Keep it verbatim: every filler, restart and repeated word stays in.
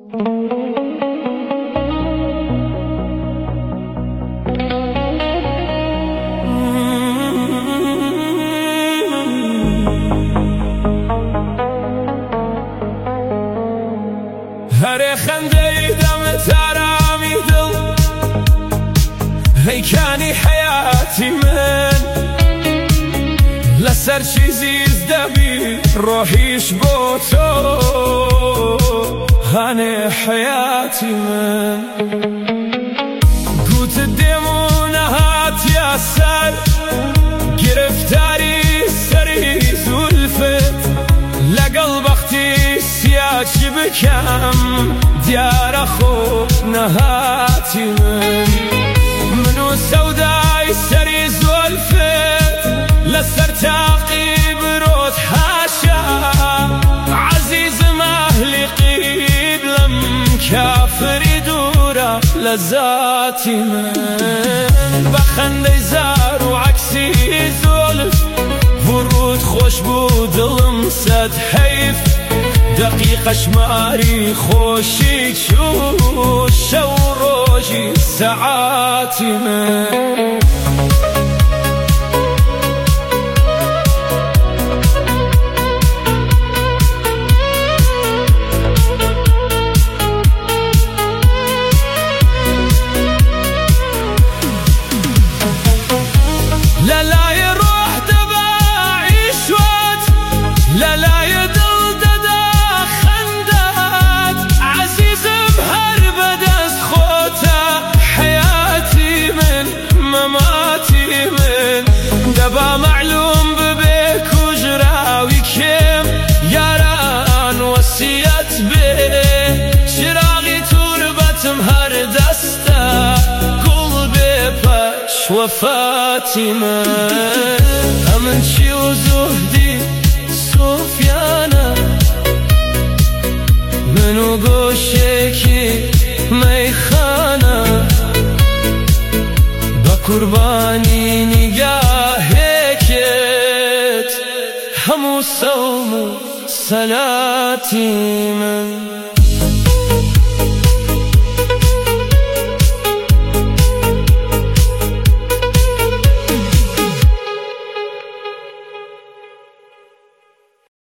هر خنده دمت آرامی دل ای کانی حیاتی من لسر چیزی زدبی روحیش بو تو هانی حیاتی من گوت دمون هات یا سر گرفتاری سری زلفت لقل بختی سیاچی بکم دیار خوب نهاتی من منو سودای سری زلفت لسر تعقیب رود حاشا عزیزم اهلی قبلم کافری دورا لذاتی من بخنده زار و عکسی زلف ورود خوش بود دلم صد حیف دقیقه شماری خوشی چو شو روزی ساعتی من لالای روح دبا عیشوت لالای دل ددا خندت عزیزم هر بدست خوتا حیاتی من مماتی من دبا معلوم ببه کجراوی کم یاران وصیت به چراغی تربتم هر دستا گل به پش وفاتی من امن چی و زهدی صوفیانا منو گوشکی میخانه با قربانی نگاهکت همو سوم صلاتی من